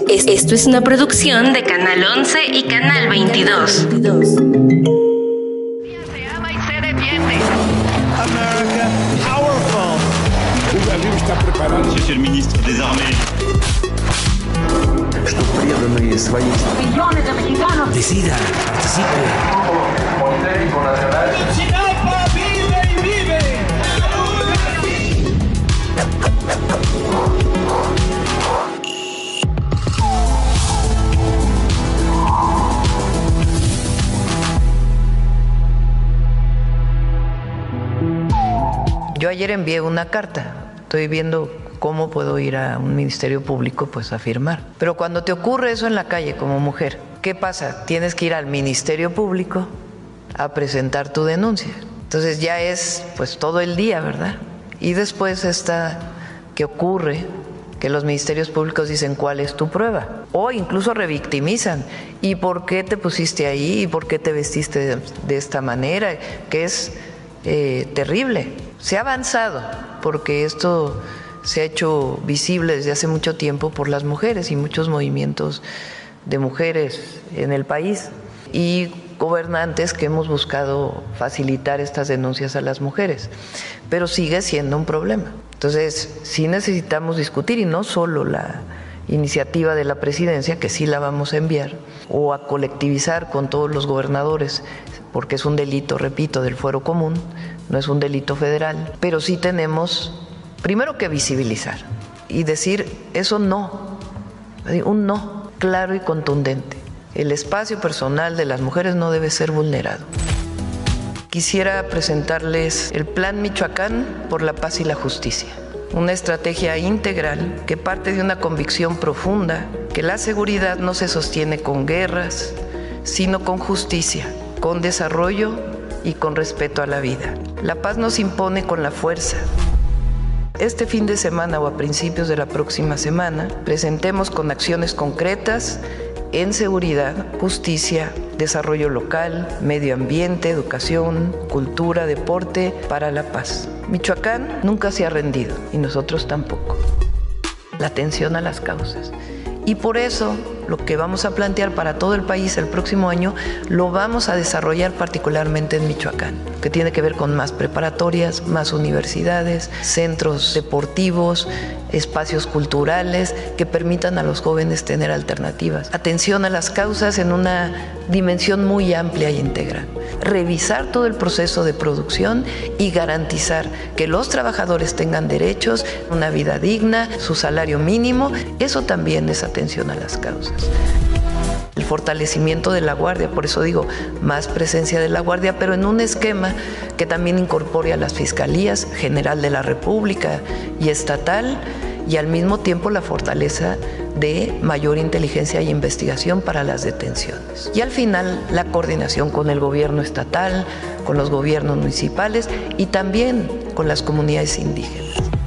Esto es una producción de Canal 11 y Canal 22. Se ama y se defiende. America, powerful. Le avión está preparado. Monsieur le ministre des Armées. Что преданные своей... Millones de mexicanos. Decida, participe. Chinapa vive y vive. Yo ayer envié una carta. Estoy viendo cómo puedo ir a un ministerio público pues a firmar. Pero cuando te ocurre eso en la calle como mujer, ¿qué pasa? Tienes que ir al ministerio público a presentar tu denuncia. Entonces ya es pues todo el día, ¿verdad? Y después está que ocurre que los ministerios públicos dicen cuál es tu prueba o incluso revictimizan. ¿Y por qué te pusiste ahí? ¿Y por qué te vestiste de esta manera? Que es terrible. Se ha avanzado porque esto se ha hecho visible desde hace mucho tiempo por las mujeres y muchos movimientos de mujeres en el país y gobernantes que hemos buscado facilitar estas denuncias a las mujeres, pero sigue siendo un problema. Entonces, sí necesitamos discutir, y no solo la iniciativa de la presidencia, que sí la vamos a enviar, o a colectivizar con todos los gobernadores, porque es un delito, repito, del fuero común, no es un delito federal, pero sí tenemos primero que visibilizar y decir eso no, un no claro y contundente. El espacio personal de las mujeres no debe ser vulnerado. Quisiera presentarles el Plan Michoacán por la Paz y la Justicia, una estrategia integral que parte de una convicción profunda que la seguridad no se sostiene con guerras, sino con justicia, con desarrollo y con respeto a la vida. La paz nos impone con la fuerza. Este fin de semana o a principios de la próxima semana presentemos con acciones concretas en seguridad, justicia, desarrollo local, medio ambiente, educación, cultura, deporte, para la paz. Michoacán nunca se ha rendido y nosotros tampoco. La atención a las causas. Y por eso lo que vamos a plantear para todo el país el próximo año lo vamos a desarrollar particularmente en Michoacán, que tiene que ver con más preparatorias, más universidades, centros deportivos, espacios culturales que permitan a los jóvenes tener alternativas. Atención a las causas en una dimensión muy amplia e integral. Revisar todo el proceso de producción y garantizar que los trabajadores tengan derechos, una vida digna, su salario mínimo. Eso también es atención a las causas. El fortalecimiento de la Guardia, por eso digo, más presencia de la Guardia, pero en un esquema que también incorpore a las Fiscalías General de la República y estatal, y al mismo tiempo la fortaleza de mayor inteligencia y investigación para las detenciones. Y al final, la coordinación con el gobierno estatal, con los gobiernos municipales y también con las comunidades indígenas.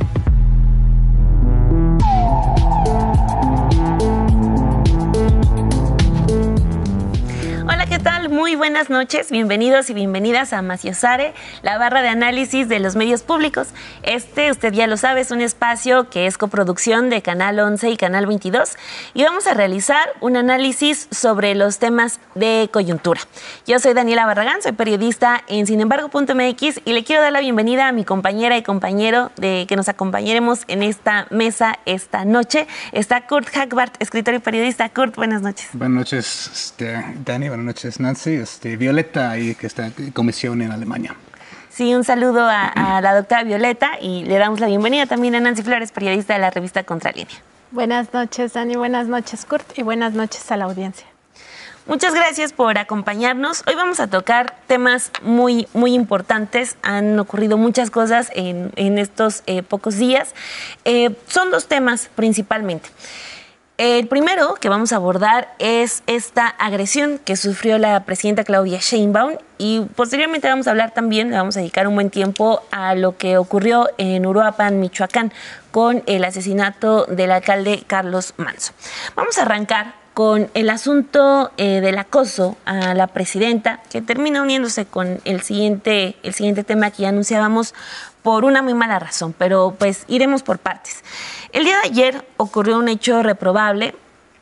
Muy buenas noches, bienvenidos y bienvenidas a Maciosare, la barra de análisis de los medios públicos. Usted ya lo sabe, es un espacio que es coproducción de Canal 11 y Canal 22 y vamos a realizar un análisis sobre los temas de coyuntura. Yo soy Daniela Barragán, soy periodista en sinembargo.mx y le quiero dar la bienvenida a mi compañera y compañero de que nos acompañaremos en esta mesa esta noche. Está Kurt Hagbart, escritor y periodista. Kurt, buenas noches. Buenas noches, Dani, buenas noches, Nancy. Violeta, ahí que está en comisión en Alemania. Sí, un saludo a la doctora Violeta y le damos la bienvenida también a Nancy Flores, periodista de la revista Contralínea. Buenas noches, Dani, buenas noches, Kurt, y buenas noches a la audiencia. Muchas gracias por acompañarnos. Hoy vamos a tocar temas muy importantes. Han ocurrido muchas cosas en estos pocos días. Son dos temas principalmente. El primero que vamos a abordar es esta agresión que sufrió la presidenta Claudia Sheinbaum y posteriormente vamos a hablar también, le vamos a dedicar un buen tiempo a lo que ocurrió en Uruapan, Michoacán, con el asesinato del alcalde Carlos Manzo. Vamos a arrancar con el asunto del acoso a la presidenta, que termina uniéndose con el siguiente tema que ya anunciábamos por una muy mala razón, pero pues iremos por partes. El día de ayer ocurrió un hecho reprobable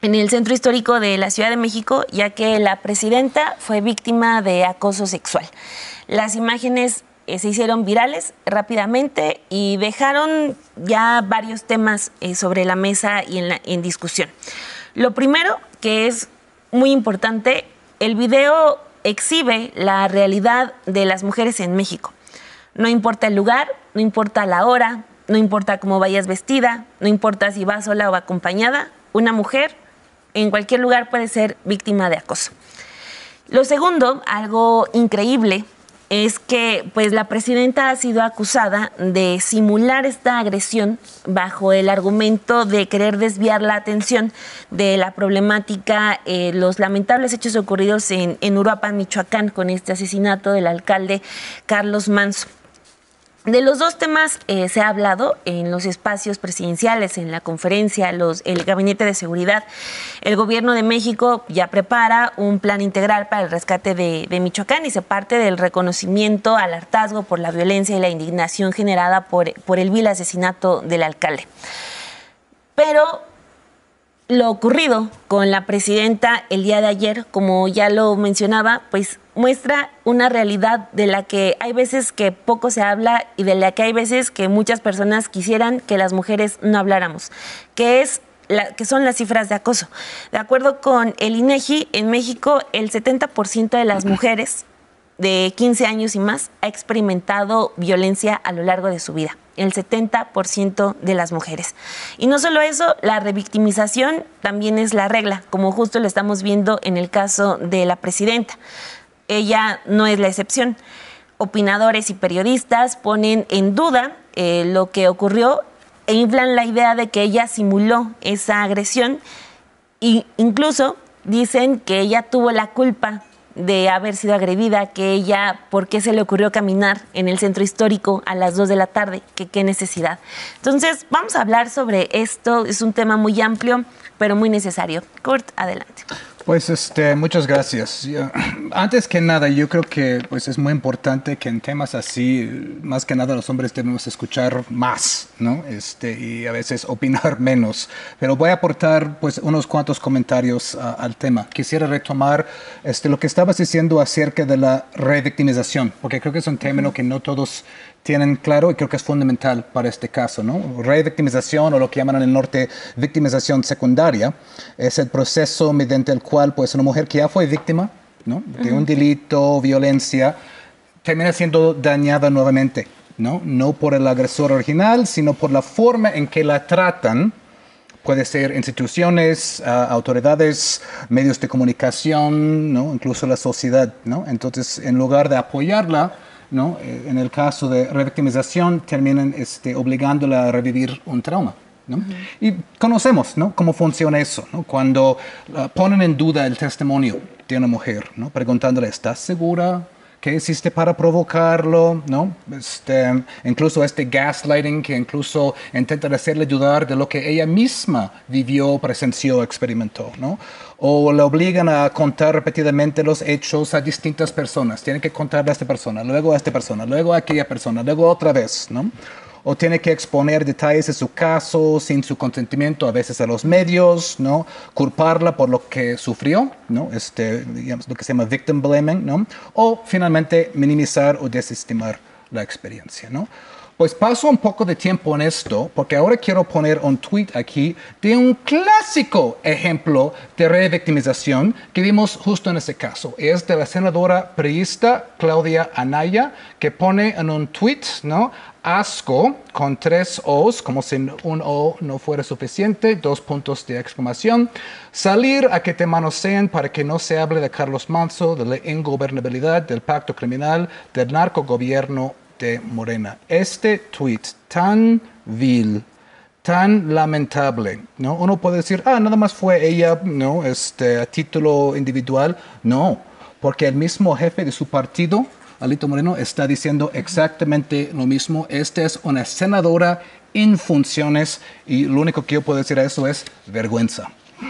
en el centro histórico de la Ciudad de México, ya que la presidenta fue víctima de acoso sexual. Las imágenes se hicieron virales rápidamente y dejaron ya varios temas sobre la mesa y en discusión. Lo primero, que es muy importante, el video exhibe la realidad de las mujeres en México. No importa el lugar, no importa la hora, no importa cómo vayas vestida, no importa si vas sola o acompañada, una mujer en cualquier lugar puede ser víctima de acoso. Lo segundo, algo increíble, es que pues la presidenta ha sido acusada de simular esta agresión bajo el argumento de querer desviar la atención de la problemática, los lamentables hechos ocurridos en Uruapan, Michoacán, con este asesinato del alcalde Carlos Manzo. De los dos temas se ha hablado en los espacios presidenciales, en la conferencia, el Gabinete de Seguridad. El Gobierno de México ya prepara un plan integral para el rescate de Michoacán y se parte del reconocimiento al hartazgo por la violencia y la indignación generada por el vil asesinato del alcalde. Pero lo ocurrido con la presidenta el día de ayer, como ya lo mencionaba, pues muestra una realidad de la que hay veces que poco se habla y de la que hay veces que muchas personas quisieran que las mujeres no habláramos, que son las cifras de acoso. De acuerdo con el INEGI, en México el 70% de las mujeres de 15 años y más ha experimentado violencia a lo largo de su vida. El 70% de las mujeres. Y no solo eso, la revictimización también es la regla, como justo lo estamos viendo en el caso de la presidenta. Ella no es la excepción. Opinadores y periodistas ponen en duda lo que ocurrió e inflan la idea de que ella simuló esa agresión e incluso dicen que ella tuvo la culpa de haber sido agredida, que ella, ¿por qué se le ocurrió caminar en el centro histórico a las 2 de la tarde? ¿Qué necesidad? Entonces, vamos a hablar sobre esto. Es un tema muy amplio, pero muy necesario. Kurt, adelante. Pues muchas gracias. Antes que nada, yo creo que pues es muy importante que en temas así, más que nada los hombres debemos escuchar más, ¿no? Y a veces opinar menos. Pero voy a aportar pues unos cuantos comentarios al tema. Quisiera retomar lo que estabas diciendo acerca de la revictimización, porque creo que es un término que no todos tienen claro y creo que es fundamental para este caso, ¿no? Revictimización, o lo que llaman en el norte victimización secundaria, es el proceso mediante el cual pues una mujer que ya fue víctima, ¿no?, de un delito, violencia, termina siendo dañada nuevamente, ¿no? No por el agresor original, sino por la forma en que la tratan. Puede ser instituciones, autoridades, medios de comunicación, ¿no?, incluso la sociedad, ¿no? Entonces, en lugar de apoyarla, ¿no?, en el caso de revictimización, terminan obligándola a revivir un trauma, ¿no? Y conocemos, ¿no?, cómo funciona eso, ¿no? Cuando ponen en duda el testimonio de una mujer, ¿no?, preguntándole, ¿estás segura? ¿Qué hiciste para provocarlo? ¿No? Incluso gaslighting que incluso intenta hacerle dudar de lo que ella misma vivió, presenció, experimentó, ¿no? O le obligan a contar repetidamente los hechos a distintas personas. Tiene que contarle a esta persona, luego a esta persona, luego a aquella persona, luego otra vez, ¿no? O tiene que exponer detalles de su caso sin su consentimiento, a veces a los medios, ¿no? Culparla por lo que sufrió, ¿no? Digamos, lo que se llama victim blaming, ¿no? O finalmente minimizar o desestimar la experiencia, ¿no? Pues paso un poco de tiempo en esto, porque ahora quiero poner un tweet aquí de un clásico ejemplo de revictimización que vimos justo en ese caso. Es de la senadora priista Claudia Anaya, que pone en un tweet, ¿no?, asco, con 3 O's, como si un O no fuera suficiente, 2 puntos de exclamación. Salir a que te manoseen para que no se hable de Carlos Manzo, de la ingobernabilidad, del pacto criminal, del narcogobierno de Morena. Este tweet tan vil, tan lamentable, ¿no? Uno puede decir, nada más fue ella, ¿no?, a título individual. No, porque el mismo jefe de su partido, Alito Moreno, está diciendo exactamente lo mismo. Esta es una senadora en funciones y lo único que yo puedo decir a eso es vergüenza.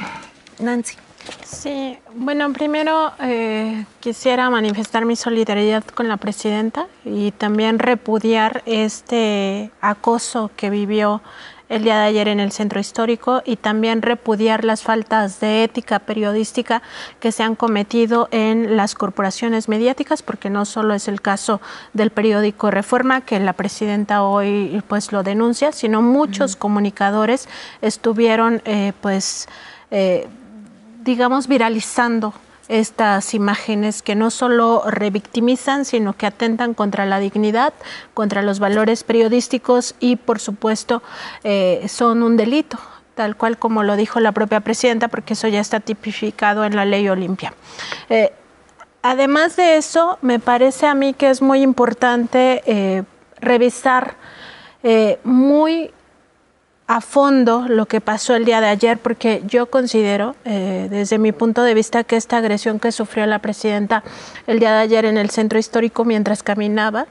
Nancy. Sí, bueno, primero quisiera manifestar mi solidaridad con la presidenta y también repudiar este acoso que vivió el día de ayer en el Centro Histórico y también repudiar las faltas de ética periodística que se han cometido en las corporaciones mediáticas, porque no solo es el caso del periódico Reforma, que la presidenta hoy pues lo denuncia, sino muchos comunicadores estuvieron digamos viralizando estas imágenes que no solo revictimizan, sino que atentan contra la dignidad, contra los valores periodísticos y, por supuesto, son un delito, tal cual como lo dijo la propia presidenta, porque eso ya está tipificado en la ley Olimpia. Además de eso, me parece a mí que es muy importante revisar muy a fondo lo que pasó el día de ayer, porque yo considero, desde mi punto de vista, que esta agresión que sufrió la presidenta el día de ayer en el Centro Histórico mientras caminaba,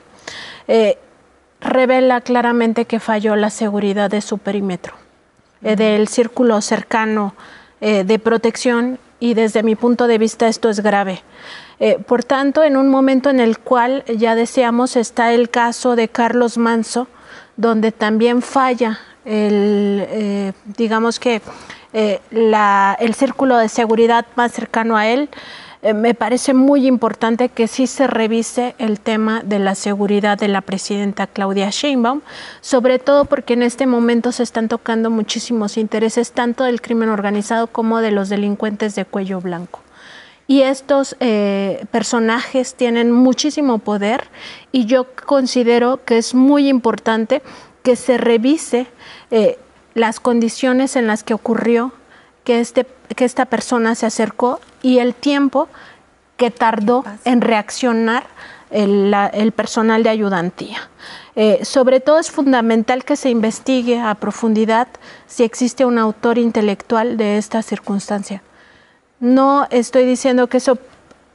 revela claramente que falló la seguridad de su perímetro, del círculo cercano de protección, y desde mi punto de vista esto es grave. Por tanto, en un momento en el cual, ya decíamos, está el caso de Carlos Manzo, donde también falla digamos que el círculo de seguridad más cercano a él, me parece muy importante que sí se revise el tema de la seguridad de la presidenta Claudia Sheinbaum, sobre todo porque en este momento se están tocando muchísimos intereses, tanto del crimen organizado como de los delincuentes de cuello blanco. Y estos personajes tienen muchísimo poder, y yo considero que es muy importante que se revise las condiciones en las que ocurrió que esta persona se acercó y el tiempo que tardó en reaccionar el personal de ayudantía. Sobre todo es fundamental que se investigue a profundidad si existe un autor intelectual de esta circunstancia. No estoy diciendo que eso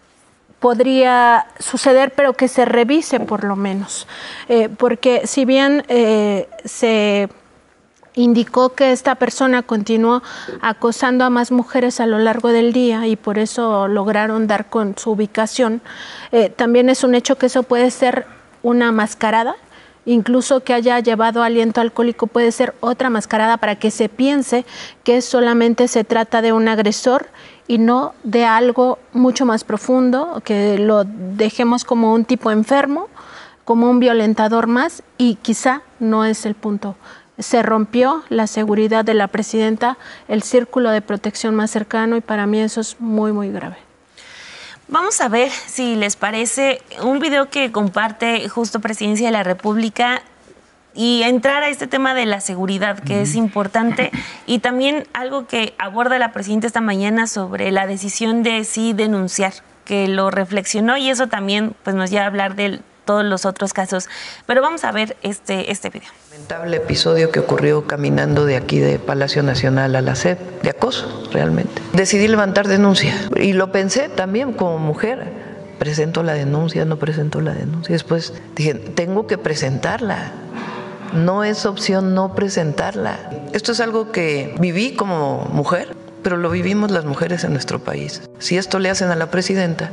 podría suceder, pero que se revise por lo menos, porque si bien se indicó que esta persona continuó acosando a más mujeres a lo largo del día y por eso lograron dar con su ubicación, también es un hecho que eso puede ser una mascarada, incluso que haya llevado aliento alcohólico puede ser otra mascarada para que se piense que solamente se trata de un agresor y no de algo mucho más profundo, que lo dejemos como un tipo enfermo, como un violentador más, y quizá no es el punto. Se rompió la seguridad de la presidenta, el círculo de protección más cercano, y para mí eso es muy, muy grave. Vamos a ver si les parece un video que comparte justo Presidencia de la República y entrar a este tema de la seguridad, que es importante, y también algo que aborda la presidenta esta mañana sobre la decisión de sí denunciar, que lo reflexionó, y eso también pues nos lleva a hablar de todos los otros casos. Pero vamos a ver este video. Lamentable episodio que ocurrió caminando de aquí de Palacio Nacional a la SEP, de acoso realmente. Decidí levantar denuncia y lo pensé también como mujer. ¿Presento la denuncia? ¿No presento la denuncia? Después dije, tengo que presentarla. No es opción no presentarla. Esto es algo que viví como mujer, pero lo vivimos las mujeres en nuestro país. Si esto le hacen a la presidenta,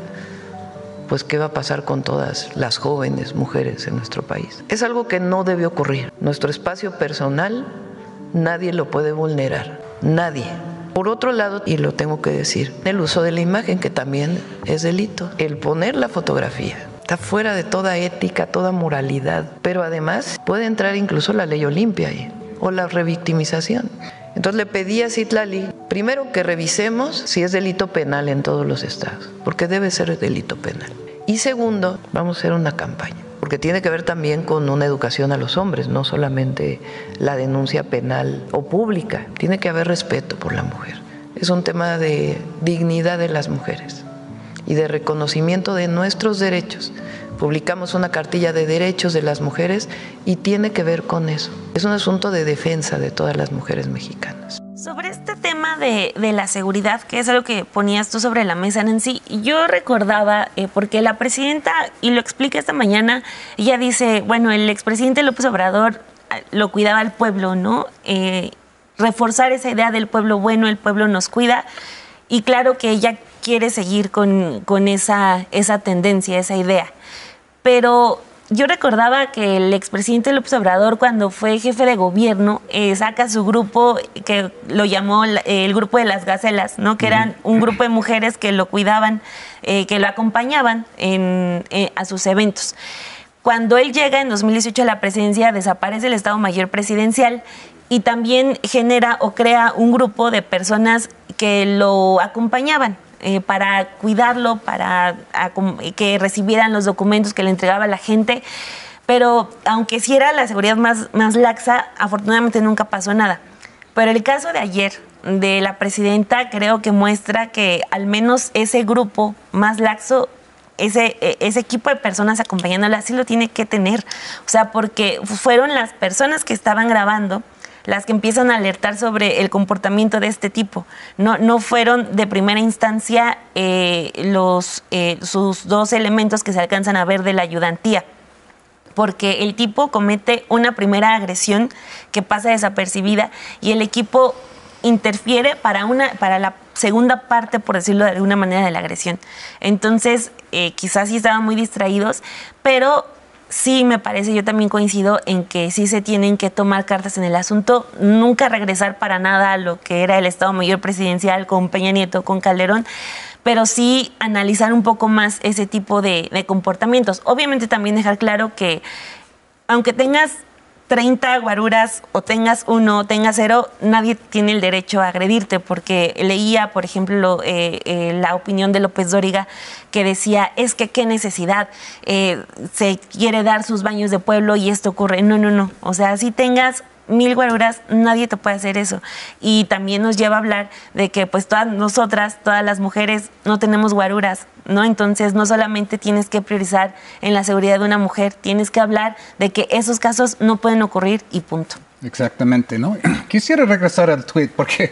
pues ¿qué va a pasar con todas las jóvenes mujeres en nuestro país? Es algo que no debe ocurrir. Nuestro espacio personal, nadie lo puede vulnerar. Nadie. Por otro lado, y lo tengo que decir, el uso de la imagen, que también es delito. El poner la fotografía está fuera de toda ética, toda moralidad, pero además puede entrar incluso la ley Olimpia ahí, o la revictimización. Entonces le pedí a Citlali, primero que revisemos si es delito penal en todos los estados, porque debe ser delito penal. Y segundo, vamos a hacer una campaña, porque tiene que ver también con una educación a los hombres, no solamente la denuncia penal o pública, tiene que haber respeto por la mujer. Es un tema de dignidad de las mujeres y de reconocimiento de nuestros derechos. Publicamos una cartilla de derechos de las mujeres y tiene que ver con eso. Es un asunto de defensa de todas las mujeres mexicanas. Sobre este tema de la seguridad, que es algo que ponías tú sobre la mesa, Nancy, yo recordaba, porque la presidenta, y lo explica esta mañana, ella dice, bueno, el expresidente López Obrador lo cuidaba al pueblo, ¿no? Reforzar esa idea del pueblo bueno, el pueblo nos cuida, y claro que ella quiere seguir con esa tendencia, esa idea. Pero yo recordaba que el expresidente López Obrador, cuando fue jefe de gobierno, saca su grupo, que lo llamó el grupo de las gacelas, ¿no? Que eran un grupo de mujeres que lo cuidaban, que lo acompañaban a sus eventos. Cuando él llega en 2018 a la presidencia, desaparece el Estado Mayor Presidencial y también genera o crea un grupo de personas que lo acompañaban. Para cuidarlo, para que recibieran los documentos que le entregaba la gente, pero aunque sí era la seguridad más laxa, afortunadamente nunca pasó nada. Pero el caso de ayer de la presidenta creo que muestra que al menos ese grupo más laxo, ese equipo de personas acompañándola, sí lo tiene que tener. O sea, porque fueron las personas que estaban grabando las que empiezan a alertar sobre el comportamiento de este tipo. No fueron de primera instancia sus dos elementos que se alcanzan a ver de la ayudantía, porque el tipo comete una primera agresión que pasa desapercibida y el equipo interfiere para la segunda parte, por decirlo de alguna manera, de la agresión. Entonces, quizás sí estaban muy distraídos, pero sí me parece, yo también coincido en que sí se tienen que tomar cartas en el asunto, nunca regresar para nada a lo que era el Estado Mayor Presidencial con Peña Nieto, con Calderón, pero sí analizar un poco más ese tipo de comportamientos. Obviamente también dejar claro que aunque tengas 30 guaruras o tengas 1 o tengas 0, nadie tiene el derecho a agredirte, porque leía, por ejemplo, la opinión de López Dóriga que decía, es que qué necesidad, se quiere dar sus baños de pueblo y esto ocurre. No. O sea, si tengas 1000 guaruras, nadie te puede hacer eso. Y también nos lleva a hablar de que pues todas nosotras, todas las mujeres, no tenemos guaruras, ¿no? Entonces no solamente tienes que priorizar en la seguridad de una mujer, tienes que hablar de que esos casos no pueden ocurrir y punto. Exactamente, ¿no? Quisiera regresar al tweet porque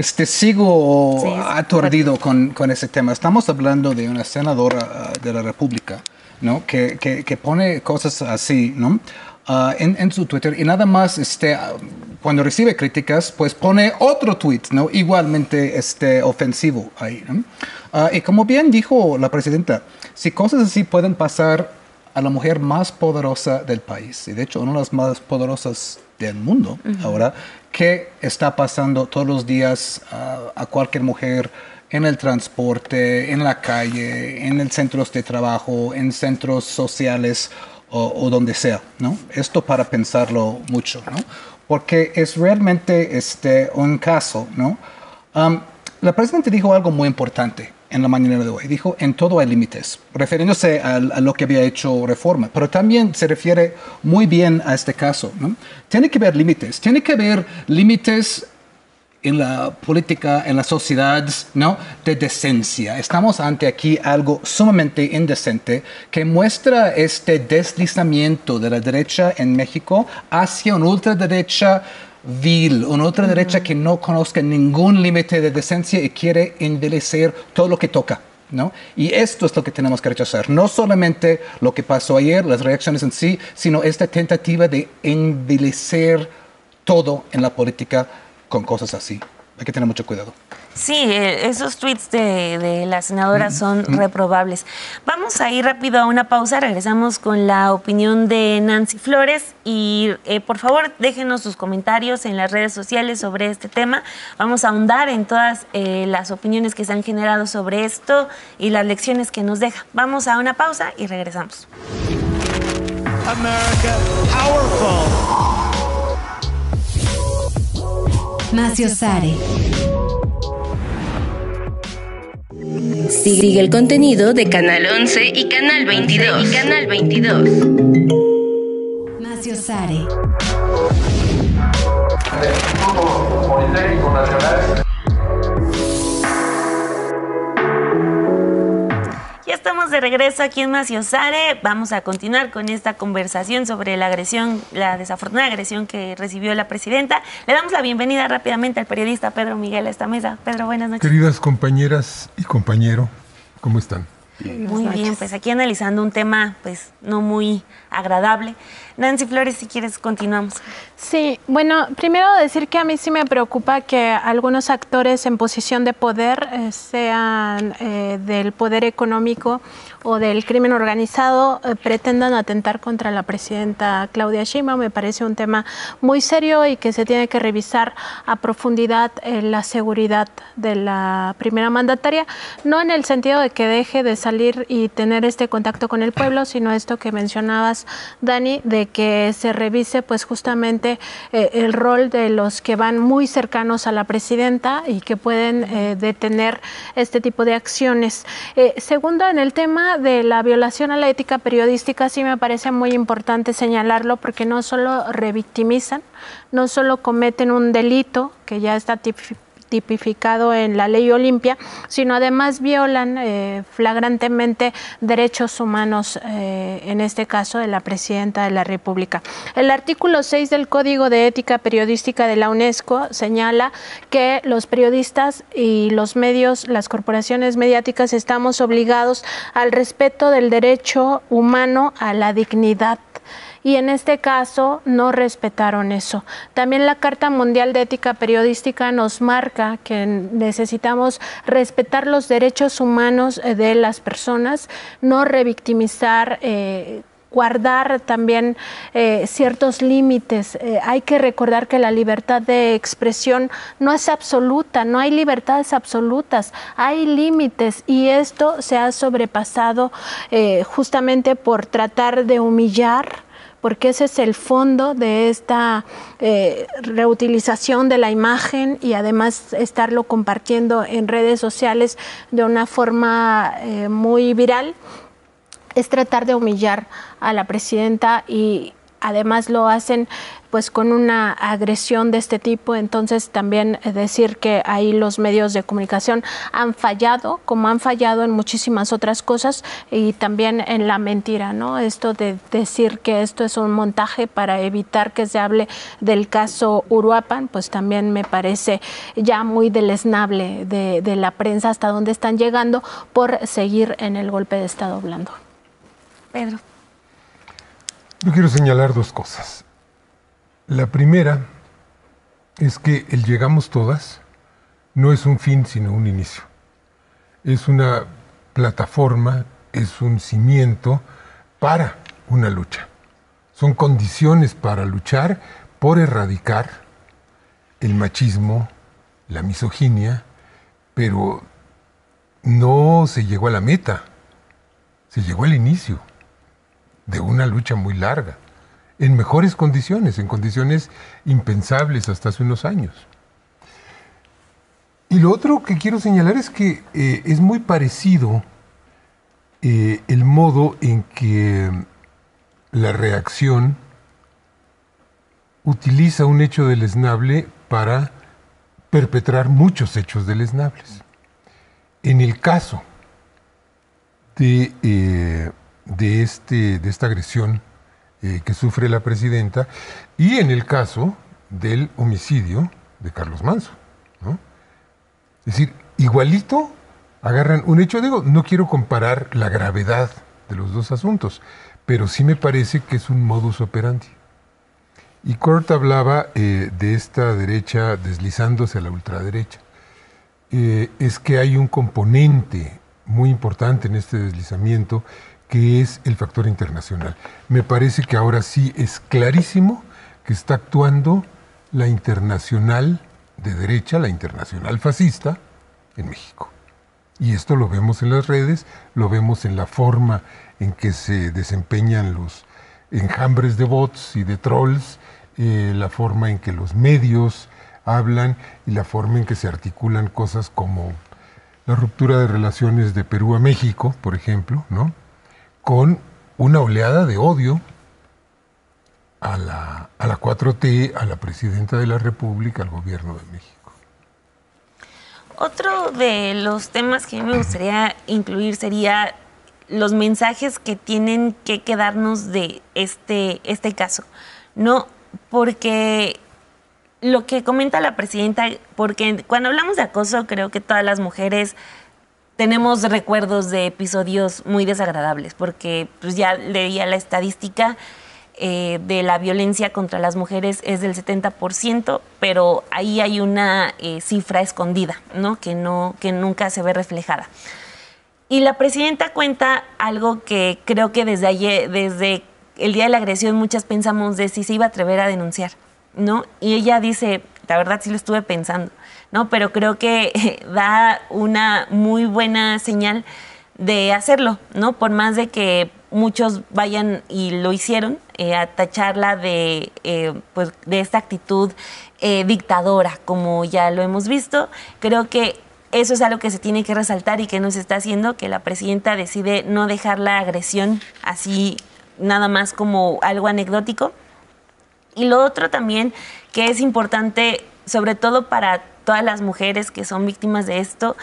sigo aturdido con ese tema. Estamos hablando de una senadora de la República, ¿no? Que pone cosas así, ¿no? En su Twitter, y nada más cuando recibe críticas, pues pone otro tweet, ¿no? Igualmente ofensivo ahí, ¿no? Y como bien dijo la presidenta, si cosas así pueden pasar a la mujer más poderosa del país, y de hecho una de las más poderosas del mundo ahora, ¿qué está pasando todos los días a cualquier mujer en el transporte, en la calle, en el centros de trabajo, en centros sociales o donde sea, ¿no? Esto para pensarlo mucho, ¿no? Porque es realmente un caso, ¿no? La presidenta dijo algo muy importante en la mañana de hoy. Dijo, en todo hay límites, refiriéndose a lo que había hecho Reforma, pero también se refiere muy bien a este caso, ¿no? Tiene que haber límites en la política, en la sociedad, ¿no? De decencia. Estamos ante aquí algo sumamente indecente que muestra este deslizamiento de la derecha en México hacia una ultraderecha vil, una ultraderecha que no conozca ningún límite de decencia y quiere envilecer todo lo que toca, ¿no? Y esto es lo que tenemos que rechazar. No solamente lo que pasó ayer, las reacciones en sí, sino esta tentativa de envilecer todo en la política con cosas así. Hay que tener mucho cuidado. Sí, esos tweets de la senadora son reprobables. Vamos a ir rápido a una pausa. Regresamos con la opinión de Nancy Flores y por favor déjenos sus comentarios en las redes sociales sobre este tema. Vamos a ahondar en todas las opiniones que se han generado sobre esto y las lecciones que nos deja. Vamos a una pausa y regresamos. America, powerful. Macio Sare. Sigue el contenido de Canal 11 y Canal 22. Macio Sare. Ya estamos de regreso aquí en Macio Sare. Vamos a continuar con esta conversación sobre la agresión, la desafortunada agresión que recibió la presidenta. Le damos la bienvenida rápidamente al periodista Pedro Miguel a esta mesa. Pedro, buenas noches. Queridas compañeras y compañero, ¿cómo están? Muy bien, pues aquí analizando un tema pues no muy agradable. Nancy Flores, si quieres, continuamos. Sí, bueno, primero decir que a mí sí me preocupa que algunos actores en posición de poder, sean del poder económico o del crimen organizado, pretendan atentar contra la presidenta Claudia Sheinbaum. Me parece un tema muy serio y que se tiene que revisar a profundidad la seguridad de la primera mandataria, no en el sentido de que deje de salir y tener este contacto con el pueblo, sino esto que mencionabas, Dani, de que se revise pues justamente el rol de los que van muy cercanos a la presidenta y que pueden detener este tipo de acciones. Segundo, en el tema de la violación a la ética periodística, sí me parece muy importante señalarlo, porque no solo revictimizan, no solo cometen un delito que ya está tipificado en la ley Olimpia, sino además violan flagrantemente derechos humanos, en este caso de la presidenta de la República. El artículo 6 del Código de Ética Periodística de la UNESCO señala que los periodistas y los medios, las corporaciones mediáticas, estamos obligados al respeto del derecho humano a la dignidad. Y en este caso no respetaron eso. También la Carta Mundial de Ética Periodística nos marca que necesitamos respetar los derechos humanos de las personas, no revictimizar, guardar también ciertos límites. Hay que recordar que la libertad de expresión no es absoluta, no hay libertades absolutas, hay límites, y esto se ha sobrepasado justamente por tratar de humillar, porque ese es el fondo de esta reutilización de la imagen y además estarlo compartiendo en redes sociales de una forma muy viral. Es tratar de humillar a la presidenta, y además lo hacen pues con una agresión de este tipo. Entonces también decir que ahí los medios de comunicación han fallado, como han fallado en muchísimas otras cosas, y también en la mentira, ¿no? Esto de decir que esto es un montaje para evitar que se hable del caso Uruapan, pues también me parece ya muy deleznable de la prensa hasta dónde están llegando por seguir en el golpe de Estado blando. Pedro. Yo quiero señalar dos cosas. La primera es que el llegamos todas no es un fin, sino un inicio. Es una plataforma, es un cimiento para una lucha. Son condiciones para luchar por erradicar el machismo, la misoginia, pero no se llegó a la meta, se llegó al inicio de una lucha muy larga, en mejores condiciones, en condiciones impensables hasta hace unos años. Y lo otro que quiero señalar es que es muy parecido el modo en que la reacción utiliza un hecho deleznable para perpetrar muchos hechos deleznables. En el caso de esta agresión que sufre la presidenta, y en el caso del homicidio de Carlos Manzo, ¿no? Es decir, igualito agarran un hecho, digo, no quiero comparar la gravedad de los dos asuntos, pero sí me parece que es un modus operandi. Y Kurt hablaba de esta derecha deslizándose a la ultraderecha. Es que hay un componente muy importante en este deslizamiento, que es el factor internacional. Me parece que ahora sí es clarísimo que está actuando la internacional de derecha, la internacional fascista, en México. Y esto lo vemos en las redes, lo vemos en la forma en que se desempeñan los enjambres de bots y de trolls, la forma en que los medios hablan y la forma en que se articulan cosas como la ruptura de relaciones de Perú a México, por ejemplo, ¿no? Con una oleada de odio a la 4T, a la presidenta de la República, al gobierno de México. Otro de los temas que me gustaría incluir sería los mensajes que tienen que quedarnos de este caso, ¿no? Porque lo que comenta la presidenta, porque cuando hablamos de acoso, creo que todas las mujeres tenemos recuerdos de episodios muy desagradables, porque pues ya leía la estadística de la violencia contra las mujeres es del 70%, pero ahí hay una cifra escondida, ¿no? Que nunca se ve reflejada. Y la presidenta cuenta algo que creo que desde el día de la agresión muchas pensamos de si se iba a atrever a denunciar, ¿no? Y ella dice, la verdad sí lo estuve pensando, ¿no? Pero creo que da una muy buena señal de hacerlo, ¿no? Por más de que muchos vayan y lo hicieron, a tacharla de esta actitud dictadora, como ya lo hemos visto. Creo que eso es algo que se tiene que resaltar y que no se está haciendo, que la presidenta decide no dejar la agresión así nada más como algo anecdótico. Y lo otro también que es importante, sobre todo para todas las mujeres que son víctimas de esto,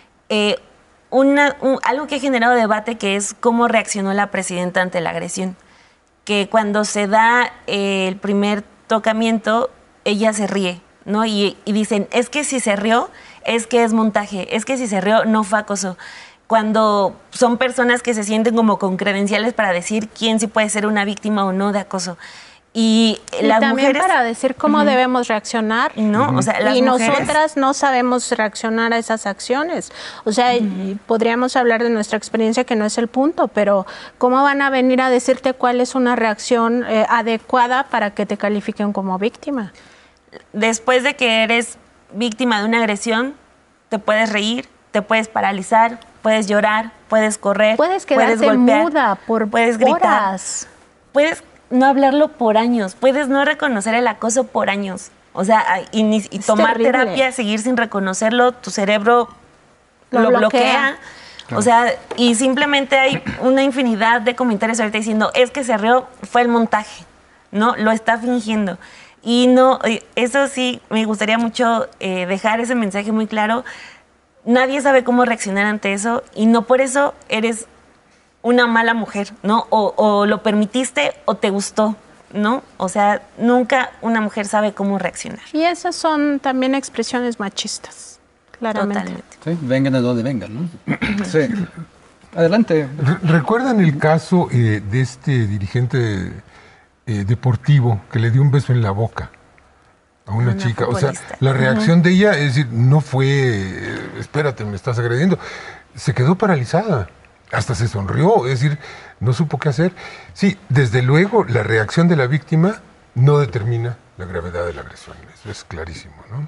algo que ha generado debate, que es cómo reaccionó la presidenta ante la agresión. Que cuando se da el primer tocamiento, ella se ríe, ¿no? Y dicen, es que si se rió, es que es montaje, es que si se rió, no fue acoso. Cuando son personas que se sienten como con credenciales para decir quién sí puede ser una víctima o no de acoso. Y las también mujeres, para decir cómo debemos reaccionar. ¿no? O sea, las y mujeres, nosotras no sabemos reaccionar a esas acciones. O sea, podríamos hablar de nuestra experiencia, que no es el punto, pero ¿cómo van a venir a decirte cuál es una reacción adecuada para que te califiquen como víctima? Después de que eres víctima de una agresión, te puedes reír, te puedes paralizar, puedes llorar, puedes correr, puedes quedarte golpear, muda puedes gritar, horas. Puedes no hablarlo por años, puedes no reconocer el acoso por años. O sea, y tomar terrible. terapia, seguir sin reconocerlo, tu cerebro lo bloquea. Claro. O sea, y simplemente hay una infinidad de comentarios ahorita diciendo, es que se rió, fue el montaje, ¿no? Lo está fingiendo. Y no, eso sí, me gustaría mucho dejar ese mensaje muy claro. Nadie sabe cómo reaccionar ante eso y no por eso eres una mala mujer, ¿no? O lo permitiste o te gustó, ¿no? O sea, nunca una mujer sabe cómo reaccionar. Y esas son también expresiones machistas, claramente. Totalmente. Sí, vengan de donde vengan, ¿no? Sí. Adelante. ¿Recuerdan el caso de este dirigente deportivo que le dio un beso en la boca a una chica? O sea, futbolista. la reacción de ella, es decir, no fue, espérate, me estás agrediendo. Se quedó paralizada. Hasta se sonrió, es decir, no supo qué hacer. Sí, desde luego, la reacción de la víctima no determina la gravedad de la agresión. Eso es clarísimo, ¿no?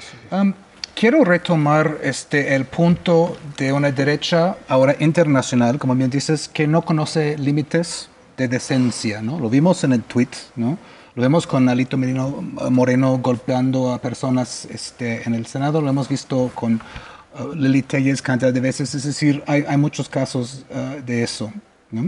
Quiero retomar el punto de una derecha ahora internacional, como bien dices, que no conoce límites de decencia, ¿no? Lo vimos en el tweet, ¿no? Lo vemos con Alito Moreno golpeando a personas en el Senado, lo hemos visto con Lili Telles cantidad de veces, es decir, hay muchos casos de eso, ¿no?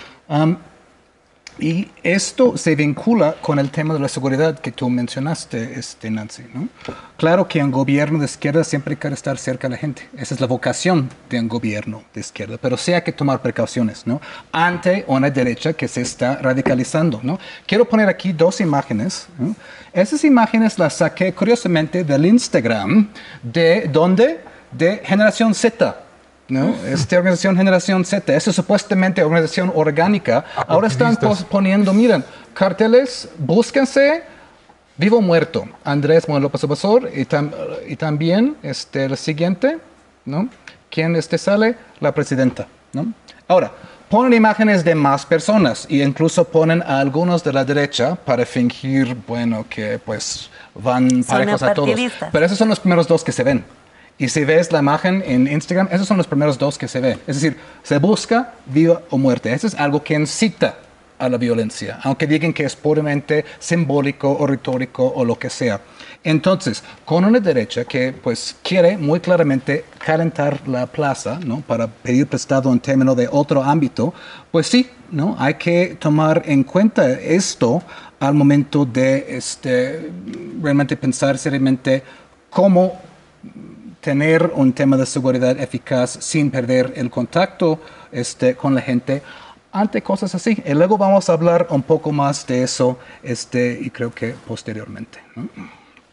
Y esto se vincula con el tema de la seguridad que tú mencionaste, Nancy, ¿no? Claro que un gobierno de izquierda siempre quiere estar cerca de la gente. Esa es la vocación de un gobierno de izquierda. Pero sí hay que tomar precauciones, ¿no? Ante una derecha que se está radicalizando, ¿no? Quiero poner aquí dos imágenes, ¿no? Esas imágenes las saqué curiosamente del Instagram de Generación Z. ¿No? Esta organización Generación Z, esa es supuestamente organización orgánica. Ahora están poniendo, miren, carteles, búsquense vivo o muerto. Andrés Manuel López Obrador y también el siguiente, ¿no? ¿Quién sale? La presidenta, ¿no? Ahora, ponen imágenes de más personas e incluso ponen a algunos de la derecha para fingir, bueno, que pues van parejos a todos. Pero esos son los primeros dos que se ven. Y si ves la imagen en Instagram, esos son los primeros dos que se ven. Es decir, se busca vida o muerte. Eso es algo que incita a la violencia, aunque digan que es puramente simbólico o retórico o lo que sea. Entonces, con una derecha que pues quiere muy claramente calentar la plaza, ¿no? Para pedir prestado en términos de otro ámbito, pues sí, ¿no? Hay que tomar en cuenta esto al momento de realmente pensar seriamente cómo tener un tema de seguridad eficaz sin perder el contacto con la gente ante cosas así. Y luego vamos a hablar un poco más de eso y creo que posteriormente, ¿no?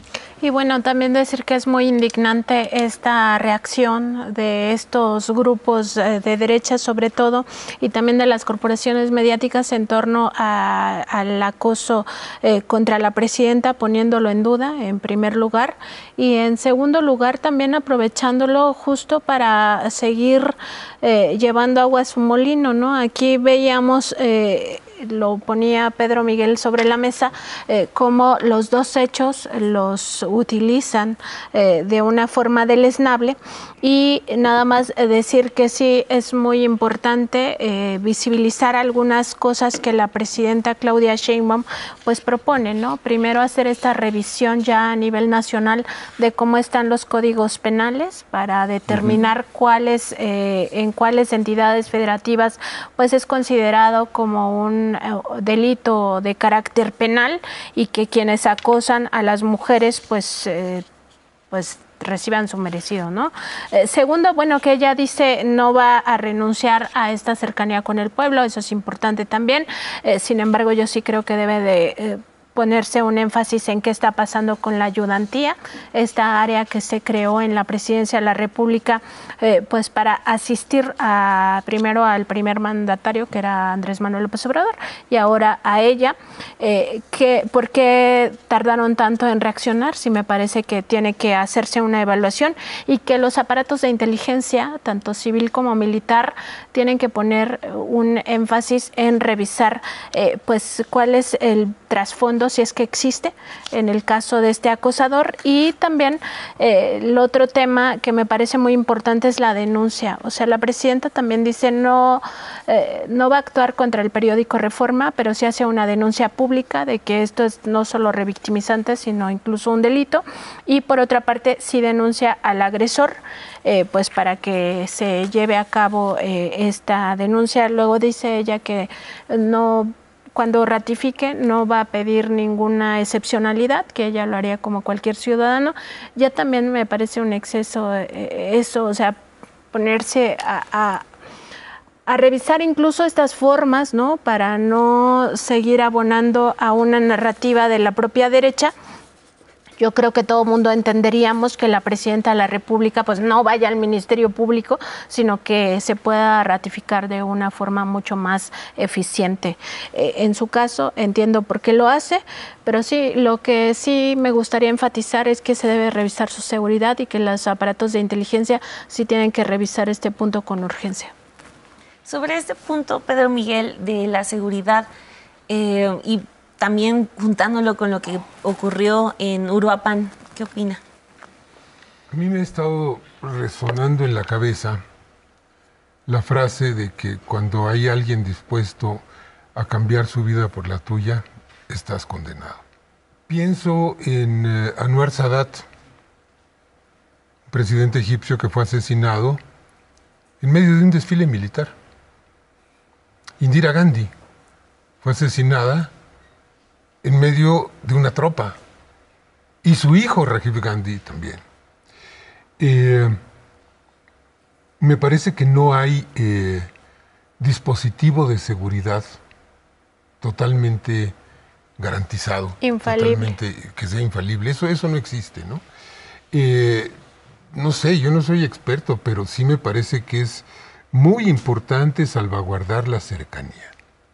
Y bueno, también decir que es muy indignante esta reacción de estos grupos de derecha sobre todo y también de las corporaciones mediáticas en torno al acoso contra la presidenta, poniéndolo en duda en primer lugar y en segundo lugar también aprovechándolo justo para seguir llevando agua a su molino, ¿no? Aquí veíamos lo ponía Pedro Miguel sobre la mesa, cómo los dos hechos los utilizan de una forma deleznable y nada más decir que sí es muy importante visibilizar algunas cosas que la presidenta Claudia Sheinbaum pues propone, ¿no? Primero hacer esta revisión ya a nivel nacional de cómo están los códigos penales para determinar cuáles en cuáles entidades federativas pues es considerado como un delito de carácter penal y que quienes acosan a las mujeres pues reciban su merecido, ¿no? Segundo, bueno, que ella dice no va a renunciar a esta cercanía con el pueblo, eso es importante también. Sin embargo, yo sí creo que debe de ponerse un énfasis en qué está pasando con la ayudantía, esta área que se creó en la Presidencia de la República, pues para asistir primero al primer mandatario, que era Andrés Manuel López Obrador, y ahora a ella. ¿Por qué tardaron tanto en reaccionar? Sí me parece que tiene que hacerse una evaluación y que los aparatos de inteligencia, tanto civil como militar, tienen que poner un énfasis en revisar pues cuál es el trasfondo, si es que existe, en el caso de este acosador. Y también el otro tema que me parece muy importante es la denuncia. O sea, la presidenta también dice no va a actuar contra el periódico Reforma, pero sí hace una denuncia pública de que esto es no solo revictimizante, sino incluso un delito. Y por otra parte, sí denuncia al agresor, pues para que se lleve a cabo esta denuncia. Luego dice ella que cuando ratifique no va a pedir ninguna excepcionalidad, que ella lo haría como cualquier ciudadano. Ya también me parece un exceso eso, o sea, ponerse a revisar incluso estas formas, ¿no? Para no seguir abonando a una narrativa de la propia derecha. Yo creo que todo el mundo entenderíamos que la presidenta de la República pues no vaya al Ministerio Público, sino que se pueda ratificar de una forma mucho más eficiente. En su caso, entiendo por qué lo hace, pero sí, lo que sí me gustaría enfatizar es que se debe revisar su seguridad y que los aparatos de inteligencia sí tienen que revisar este punto con urgencia. Sobre este punto, Pedro Miguel, de la seguridad y también juntándolo con lo que ocurrió en Uruapan, ¿qué opina? A mí me ha estado resonando en la cabeza la frase de que cuando hay alguien dispuesto a cambiar su vida por la tuya, estás condenado. Pienso en Anwar Sadat, presidente egipcio que fue asesinado en medio de un desfile militar. Indira Gandhi fue asesinada en medio de una tropa. Y su hijo, Rajiv Gandhi, también. Me parece que no hay dispositivo de seguridad totalmente garantizado. Infalible. Totalmente, que sea infalible. Eso no existe, ¿no? No sé, yo no soy experto, pero sí me parece que es muy importante salvaguardar la cercanía.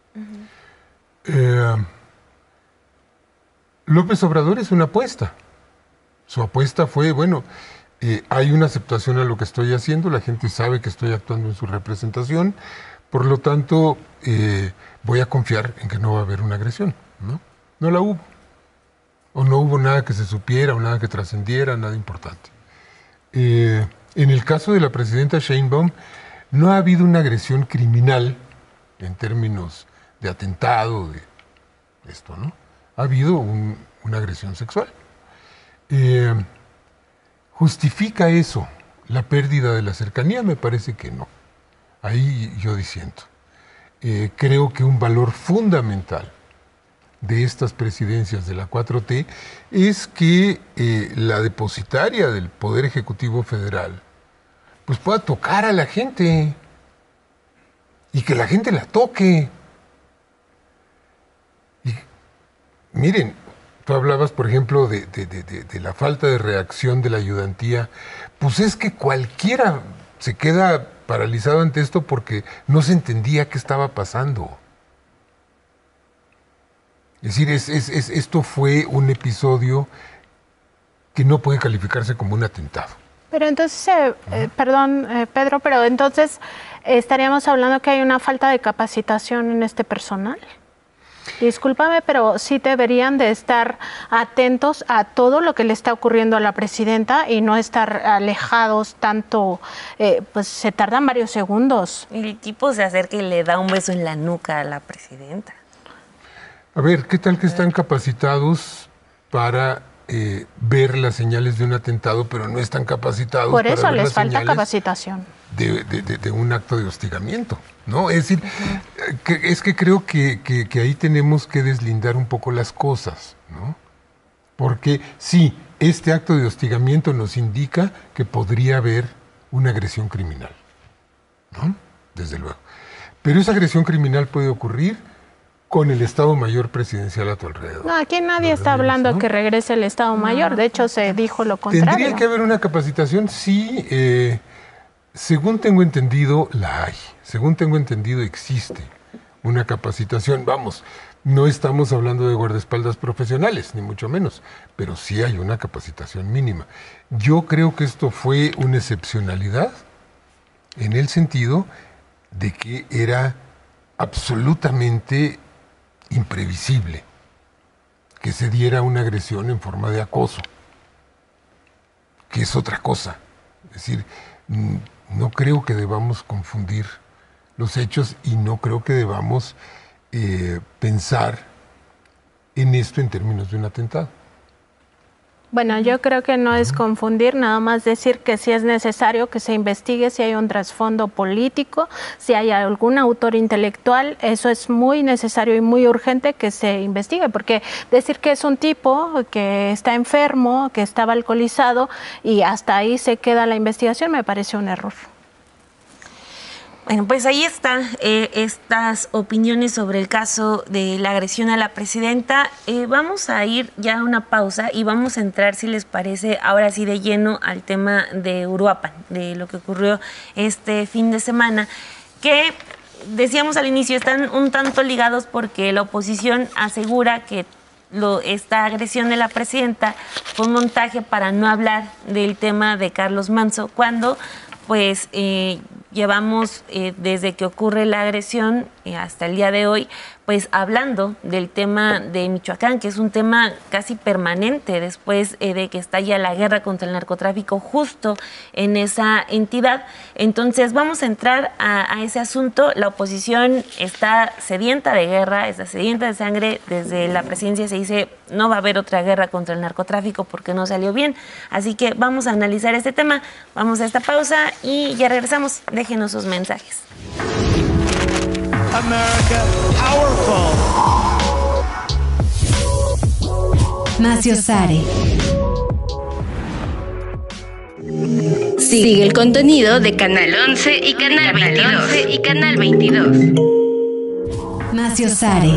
López Obrador es una apuesta. Su apuesta fue, bueno, hay una aceptación a lo que estoy haciendo, la gente sabe que estoy actuando en su representación, por lo tanto, voy a confiar en que no va a haber una agresión, ¿no? No la hubo. O no hubo nada que se supiera, o nada que trascendiera, nada importante. En el caso de la presidenta Sheinbaum, no ha habido una agresión criminal en términos de atentado, de esto, ¿no? Ha habido una agresión sexual. ¿Justifica eso la pérdida de la cercanía? Me parece que no. Ahí yo disiento. Creo que un valor fundamental de estas presidencias de la 4T es que la depositaria del Poder Ejecutivo Federal pues pueda tocar a la gente y que la gente la toque. Y miren, Tú hablabas, por ejemplo, de la falta de reacción de la ayudantía. Pues es que cualquiera se queda paralizado ante esto porque no se entendía qué estaba pasando. Es decir, esto fue un episodio que no puede calificarse como un atentado. Pero entonces, perdón, Pedro, pero entonces estaríamos hablando que hay una falta de capacitación en este personal. Discúlpame, pero sí deberían de estar atentos a todo lo que le está ocurriendo a la presidenta y no estar alejados tanto, pues se tardan varios segundos. El tipo se acerca y le da un beso en la nuca a la presidenta. A ver, ¿qué tal que están capacitados para ver las señales de un atentado, pero no están capacitados por para eso ver les las falta señales capacitación de un acto de hostigamiento, ¿no? Es decir, es que creo que ahí tenemos que deslindar un poco las cosas, ¿no? Porque sí, este acto de hostigamiento nos indica que podría haber una agresión criminal, ¿no? Desde luego. Pero esa agresión criminal puede ocurrir con el Estado Mayor presidencial a tu alrededor. No, aquí nadie está hablando, ¿no?, que regrese el Estado Mayor. De hecho, se dijo lo contrario. ¿Tendría que haber una capacitación? Sí, según tengo entendido, la hay. Según tengo entendido, existe una capacitación. Vamos, no estamos hablando de guardaespaldas profesionales, ni mucho menos, pero sí hay una capacitación mínima. Yo creo que esto fue una excepcionalidad en el sentido de que era absolutamente imprevisible que se diera una agresión en forma de acoso, que es otra cosa. Es decir, no creo que debamos confundir los hechos y no creo que debamos pensar en esto en términos de un atentado. Bueno, yo creo que no es confundir, nada más decir que sí es necesario que se investigue si hay un trasfondo político, si hay algún autor intelectual, eso es muy necesario y muy urgente que se investigue, porque decir que es un tipo que está enfermo, que estaba alcoholizado y hasta ahí se queda la investigación, me parece un error. Bueno, pues ahí están estas opiniones sobre el caso de la agresión a la presidenta. Vamos a ir ya a una pausa y vamos a entrar, si les parece, ahora sí de lleno al tema de Uruapan, de lo que ocurrió este fin de semana, que decíamos al inicio, están un tanto ligados porque la oposición asegura que esta agresión de la presidenta fue un montaje para no hablar del tema de Carlos Manzo, cuando pues llevamos desde que ocurre la agresión hasta el día de hoy, pues hablando del tema de Michoacán, que es un tema casi permanente después de que estalla la guerra contra el narcotráfico justo en esa entidad. Entonces vamos a entrar a ese asunto. La oposición está sedienta de guerra, está sedienta de sangre. Desde la presidencia se dice no va a haber otra guerra contra el narcotráfico porque no salió bien. Así que vamos a analizar este tema. Vamos a esta pausa y ya regresamos. Déjenos sus mensajes. America powerful. Maciosare. Sigue el contenido de Canal 11 y Canal 22. Maciosare.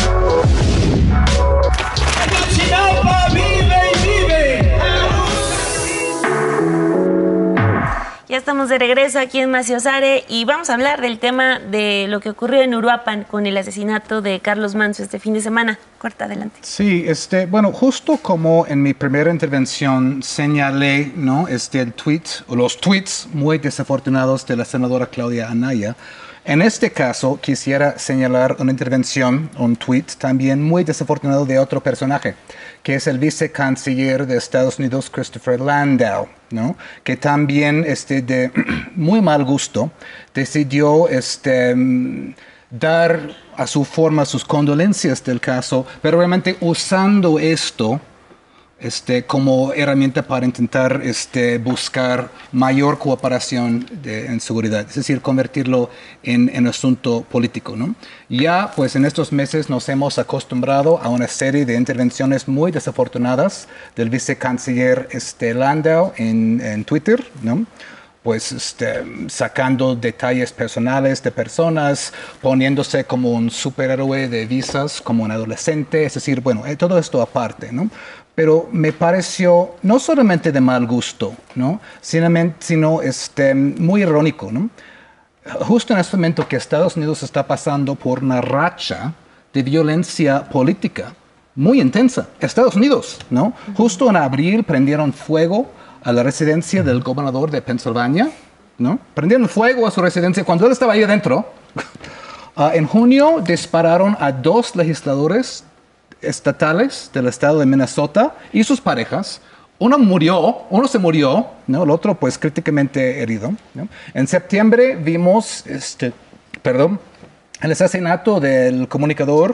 Ya estamos de regreso aquí en Maciosare y vamos a hablar del tema de lo que ocurrió en Uruapan con el asesinato de Carlos Manzo este fin de semana. Corta, adelante. Sí, bueno, justo como en mi primera intervención señalé, ¿no? El tweet, o los tweets muy desafortunados de la senadora Claudia Anaya. En este caso, quisiera señalar una intervención, un tweet también muy desafortunado de otro personaje, que es el vicecanciller de Estados Unidos, Christopher Landau, ¿no? Que también, de muy mal gusto, decidió dar a su forma sus condolencias del caso, pero realmente usando esto como herramienta para intentar buscar mayor cooperación en seguridad, es decir, convertirlo en asunto político, ¿no? Ya, pues en estos meses nos hemos acostumbrado a una serie de intervenciones muy desafortunadas del vicecanciller Landau en Twitter, ¿no? pues sacando detalles personales de personas, poniéndose como un superhéroe de visas, como un adolescente, es decir, bueno, todo esto aparte, ¿no? Pero me pareció no solamente de mal gusto, ¿no? sino muy irónico, ¿no? Justo en este momento que Estados Unidos está pasando por una racha de violencia política muy intensa. Estados Unidos, ¿no? Justo en abril prendieron fuego a la residencia del gobernador de Pensilvania, ¿no? Prendieron fuego a su residencia cuando él estaba ahí adentro. En junio dispararon a 2 legisladores estatales del estado de Minnesota y sus parejas. Uno se murió, ¿no? El otro pues críticamente herido, ¿no? En septiembre vimos el asesinato del comunicador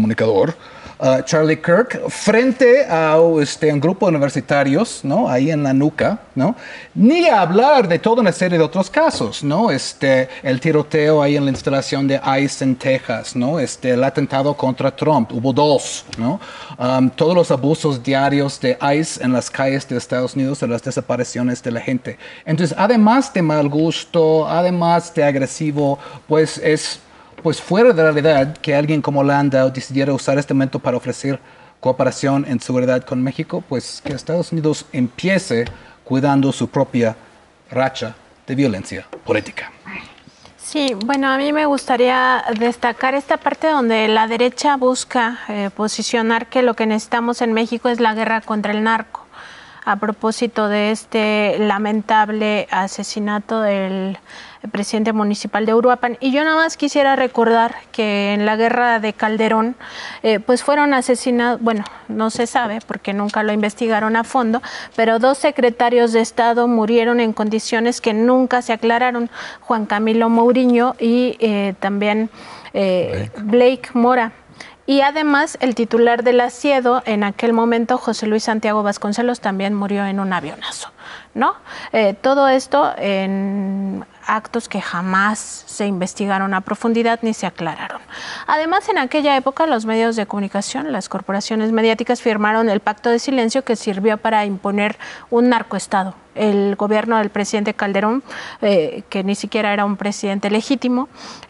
Charlie Kirk frente a un grupo de universitarios, ¿no? Ahí en la nuca, ¿no? Ni hablar de toda una serie de otros casos, ¿no? El tiroteo ahí en la instalación de ICE en Texas, ¿no? El atentado contra Trump, hubo 2, ¿no? Todos los abusos diarios de ICE en las calles de Estados Unidos, de las desapariciones de la gente. Entonces, además de mal gusto, además de agresivo, pues es fuera de la realidad que alguien como Landau decidiera usar este momento para ofrecer cooperación en seguridad con México, pues que Estados Unidos empiece cuidando su propia racha de violencia política. Sí, bueno, a mí me gustaría destacar esta parte donde la derecha busca posicionar que lo que necesitamos en México es la guerra contra el narco. A propósito de este lamentable asesinato del presidente municipal de Uruapan. Y yo nada más quisiera recordar que en la guerra de Calderón, pues fueron asesinados, bueno, no se sabe porque nunca lo investigaron a fondo, pero 2 secretarios de Estado murieron en condiciones que nunca se aclararon, Juan Camilo Mourinho y también Blake Mora. Y además el titular del Asiedo en aquel momento, José Luis Santiago Vasconcelos, también murió en un avionazo, ¿no? Todo esto en actos que jamás se investigaron a profundidad ni se aclararon. Además, en aquella época los medios de comunicación, las corporaciones mediáticas firmaron el pacto de silencio que sirvió para imponer un narcoestado. El gobierno del presidente Calderón, que ni siquiera era un presidente legítimo,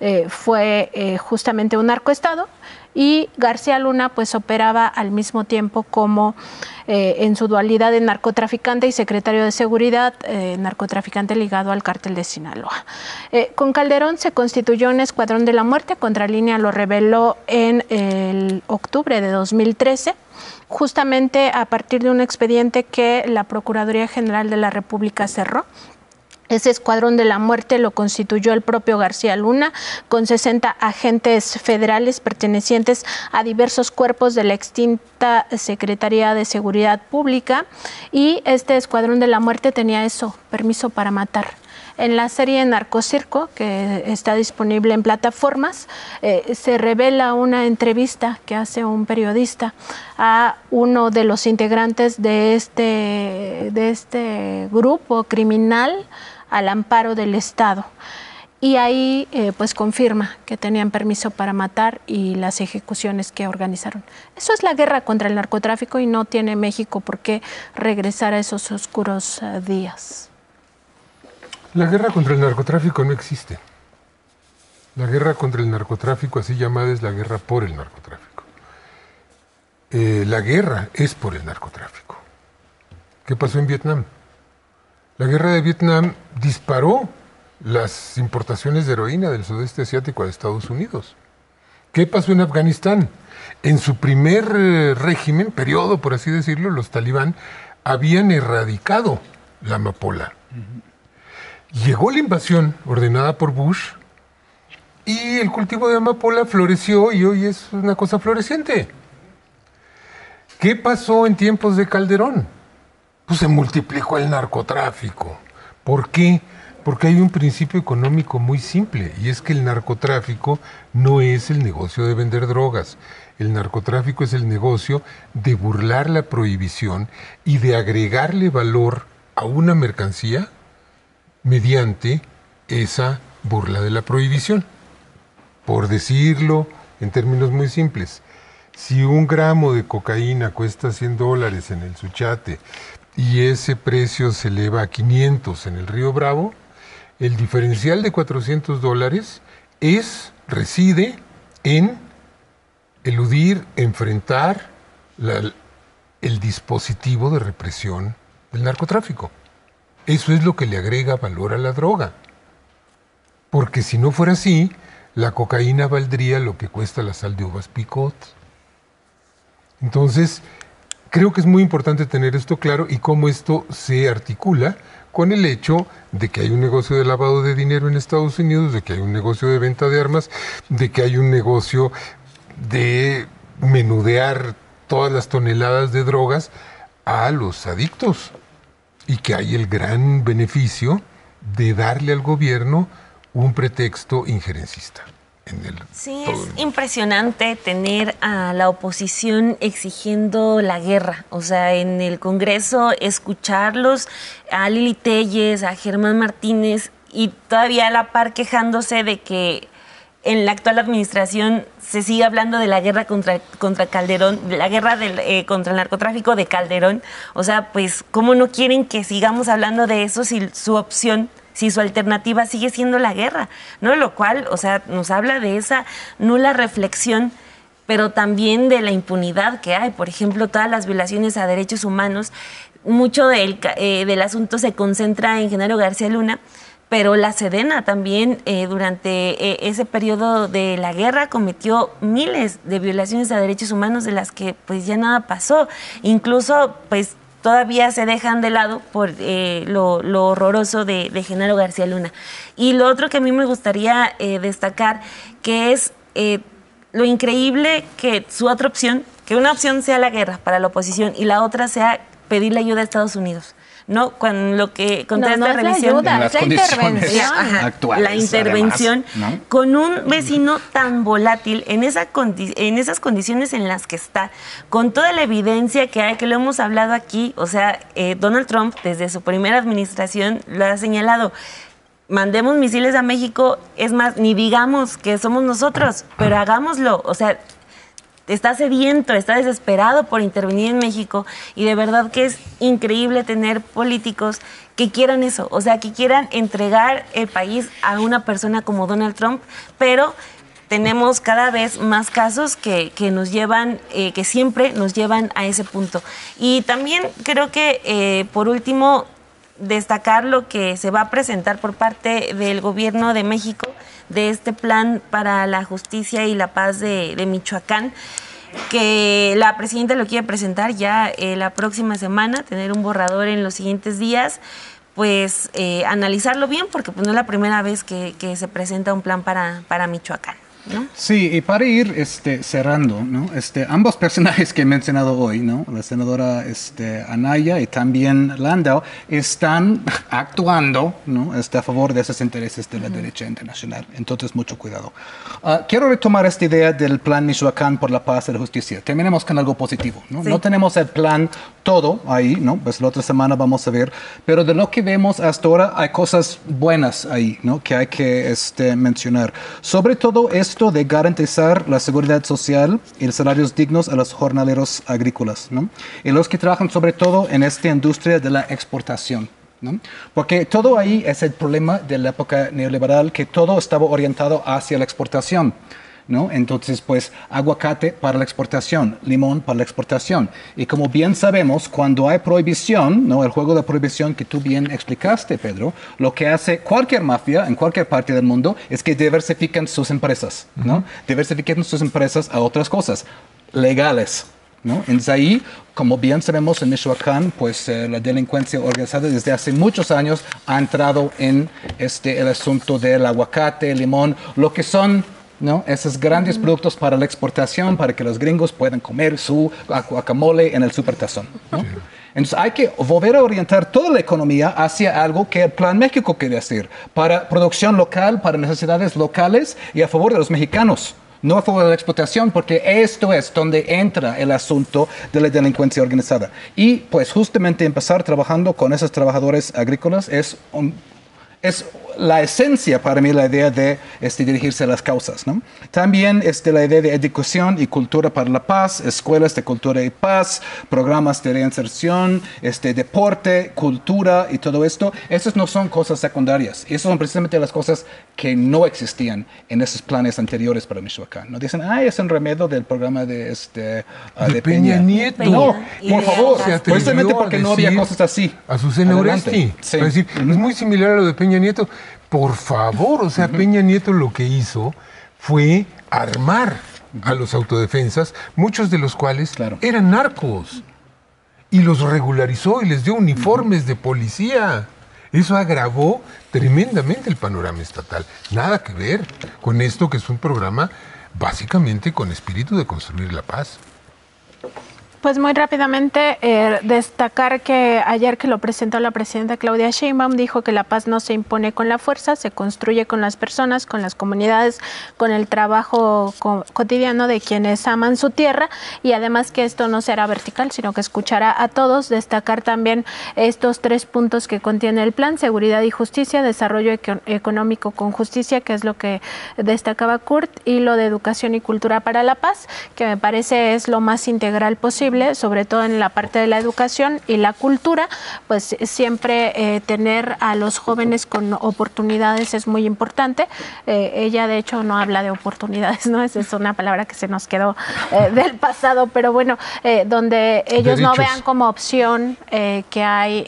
fue justamente un narcoestado. Y García Luna pues operaba al mismo tiempo como en su dualidad de narcotraficante y secretario de Seguridad, narcotraficante ligado al cártel de Sinaloa. Con Calderón se constituyó un escuadrón de la muerte, Contralínea lo reveló en el octubre de 2013, justamente a partir de un expediente que la Procuraduría General de la República cerró. Ese escuadrón de la muerte lo constituyó el propio García Luna, con 60 agentes federales pertenecientes a diversos cuerpos de la extinta Secretaría de Seguridad Pública, y este escuadrón de la muerte tenía eso, permiso para matar. En la serie Narcocirco, que está disponible en plataformas, se revela una entrevista que hace un periodista a uno de los integrantes de este grupo criminal al amparo del Estado. Y ahí pues confirma que tenían permiso para matar y las ejecuciones que organizaron. Eso es la guerra contra el narcotráfico y no tiene México por qué regresar a esos oscuros días. La guerra contra el narcotráfico no existe. La guerra contra el narcotráfico, así llamada, es la guerra por el narcotráfico. La guerra es por el narcotráfico. ¿Qué pasó en Vietnam? La guerra de Vietnam disparó las importaciones de heroína del sudeste asiático a Estados Unidos. ¿Qué pasó en Afganistán? En su primer régimen, periodo por así decirlo, los talibán habían erradicado la amapola. Llegó la invasión ordenada por Bush y el cultivo de amapola floreció y hoy es una cosa floreciente. ¿Qué pasó en tiempos de Calderón? Pues se multiplicó el narcotráfico. ¿Por qué? Porque hay un principio económico muy simple, y es que el narcotráfico no es el negocio de vender drogas. El narcotráfico es el negocio de burlar la prohibición y de agregarle valor a una mercancía mediante esa burla de la prohibición. Por decirlo en términos muy simples, si 1 gramo de cocaína cuesta $100 en el Suchate y ese precio se eleva a 500 en el Río Bravo, el diferencial de $400 reside en eludir, enfrentar el dispositivo de represión del narcotráfico. Eso es lo que le agrega valor a la droga. Porque si no fuera así, la cocaína valdría lo que cuesta la sal de uvas picot. Entonces, creo que es muy importante tener esto claro y cómo esto se articula con el hecho de que hay un negocio de lavado de dinero en Estados Unidos, de que hay un negocio de venta de armas, de que hay un negocio de menudear todas las toneladas de drogas a los adictos y que hay el gran beneficio de darle al gobierno un pretexto injerencista. Sí, es impresionante tener a la oposición exigiendo la guerra. O sea, en el Congreso escucharlos, a Lili Téllez, a Germán Martínez, y todavía a la par quejándose de que en la actual administración se sigue hablando de la guerra contra Calderón, de la guerra contra el narcotráfico de Calderón. O sea, pues, ¿cómo no quieren que sigamos hablando de eso si su opción, si su alternativa sigue siendo la guerra, ¿no? Lo cual, o sea, nos habla de esa nula reflexión, pero también de la impunidad que hay. Por ejemplo, todas las violaciones a derechos humanos, mucho del asunto se concentra en Genaro García Luna, pero la Sedena también durante ese periodo de la guerra cometió miles de violaciones a derechos humanos de las que pues ya nada pasó. Incluso pues todavía se dejan de lado por lo horroroso de Genaro García Luna. Y lo otro que a mí me gustaría destacar, que es lo increíble que su otra opción, que una opción sea la guerra para la oposición y la otra sea pedirle ayuda a Estados Unidos, ¿no? Con lo que contra esta revisión, las condiciones actuales, la intervención, además, ¿no? Con un vecino tan volátil en esas condiciones en las que está, con toda la evidencia que hay, que lo hemos hablado aquí. O sea, Donald Trump desde su primera administración lo ha señalado. Mandemos misiles a México, es más, ni digamos que somos nosotros, pero hagámoslo. O sea, está sediento, está desesperado por intervenir en México, y de verdad que es increíble tener políticos que quieran eso, o sea, que quieran entregar el país a una persona como Donald Trump, pero tenemos cada vez más casos que nos llevan, que siempre nos llevan a ese punto. Y también creo que, por último, destacar lo que se va a presentar por parte del gobierno de México, de este plan para la justicia y la paz de Michoacán, que la presidenta lo quiere presentar ya la próxima semana, tener un borrador en los siguientes días, pues analizarlo bien, porque pues no es la primera vez que se presenta un plan para Michoacán, ¿no? Sí, y para ir cerrando, ¿no? Ambos personajes que he mencionado hoy, ¿no? La senadora Anaya y también Landau, están actuando, ¿no? A favor de esos intereses de la derecha internacional. Entonces, mucho cuidado. Quiero retomar esta idea del plan Michoacán por la paz y la justicia. Terminemos con algo positivo, ¿no? Sí. No tenemos el plan todo ahí, ¿no? Pues la otra semana vamos a ver, pero de lo que vemos hasta ahora hay cosas buenas ahí, ¿no? Que hay que mencionar. Sobre todo esto de garantizar la seguridad social y los salarios dignos a los jornaleros agrícolas, ¿no? Y los que trabajan sobre todo en esta industria de la exportación, ¿no? Porque todo ahí es el problema de la época neoliberal, que todo estaba orientado hacia la exportación, ¿no? Entonces, pues, aguacate para la exportación, limón para la exportación. Y como bien sabemos, cuando hay prohibición, ¿no? El juego de prohibición que tú bien explicaste, Pedro, lo que hace cualquier mafia en cualquier parte del mundo es que diversifican sus empresas, ¿no? Diversifican sus empresas a otras cosas legales, ¿no? Entonces ahí, como bien sabemos en Michoacán, pues la delincuencia organizada desde hace muchos años ha entrado en el asunto del aguacate, limón, lo que son, ¿no? Esos grandes productos para la exportación, para que los gringos puedan comer su guacamole en el supertazón, ¿no? Entonces hay que volver a orientar toda la economía hacia algo que el Plan México quiere hacer, para producción local, para necesidades locales y a favor de los mexicanos, no a favor de la explotación, porque esto es donde entra el asunto de la delincuencia organizada. Y pues justamente empezar trabajando con esos trabajadores agrícolas es es la esencia para mí, la idea de dirigirse a las causas, ¿no? También la idea de educación y cultura para la paz, escuelas de cultura y paz, programas de reinserción, deporte, cultura y todo esto. Esas no son cosas secundarias. Esas son precisamente las cosas que no existían en esos planes anteriores para Michoacán. No dicen, es un remedio del programa de Peña Nieto. No, por favor, Se atrevió precisamente porque no había cosas así. Azucena Oresti. Sí. Es decir, es muy similar a lo de Peña Nieto. Por favor, o sea, Peña Nieto lo que hizo fue armar a los autodefensas, muchos de los cuales eran narcos, y los regularizó y les dio uniformes de policía. Eso agravó tremendamente el panorama estatal. Nada que ver con esto, que es un programa básicamente con espíritu de construir la paz. Pues muy rápidamente destacar que ayer que lo presentó la presidenta Claudia Sheinbaum, dijo que la paz no se impone con la fuerza, se construye con las personas, con las comunidades, con el trabajo cotidiano de quienes aman su tierra, y además que esto no será vertical, sino que escuchará a todos. Destacar también estos 3 puntos que contiene el plan: seguridad y justicia, desarrollo económico con justicia, que es lo que destacaba Kurt, y lo de educación y cultura para la paz, que me parece es lo más integral posible, sobre todo en la parte de la educación y la cultura. Pues siempre tener a los jóvenes con oportunidades es muy importante. Ella de hecho no habla de oportunidades, ¿no? Esa es una palabra que se nos quedó del pasado, pero bueno, donde ellos derechos. No vean como opción que hay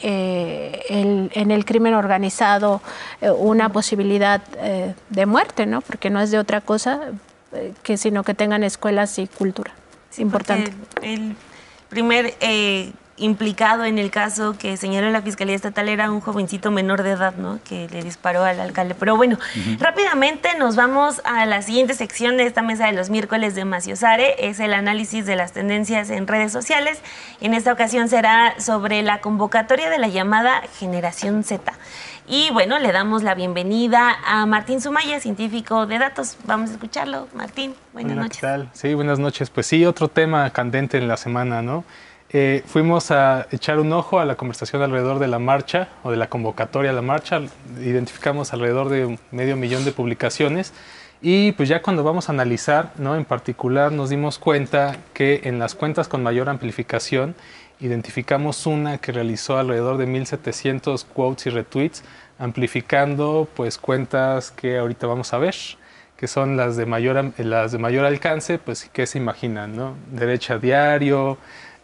en el crimen organizado una posibilidad de muerte, ¿no? Porque no es de otra cosa sino que tengan escuelas y cultura. Es importante. El primer implicado en el caso que señaló la Fiscalía Estatal era un jovencito menor de edad, ¿no?, que le disparó al alcalde. Pero bueno, rápidamente nos vamos a la siguiente sección de esta mesa de los miércoles de Maciosare. Es el análisis de las tendencias en redes sociales. En esta ocasión será sobre la convocatoria de la llamada Generación Z. Y bueno, le damos la bienvenida a Martín Sumaya, científico de datos. Vamos a escucharlo. Martín, buenas noches. ¿Qué tal? Sí, buenas noches. Pues sí, otro tema candente en la semana, ¿no? Fuimos a echar un ojo a la conversación alrededor de la marcha o de la convocatoria a la marcha. Identificamos alrededor de 500,000 de publicaciones y pues ya cuando vamos a analizar, ¿no?, en particular nos dimos cuenta que en las cuentas con mayor amplificación identificamos una que realizó alrededor de 1,700 quotes y retweets, amplificando pues cuentas que ahorita vamos a ver, que son las de mayor alcance, pues que se imaginan, ¿no? Derecha Diario,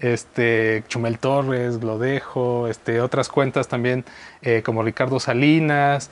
Chumel Torres, Glodejo, otras cuentas también como Ricardo Salinas,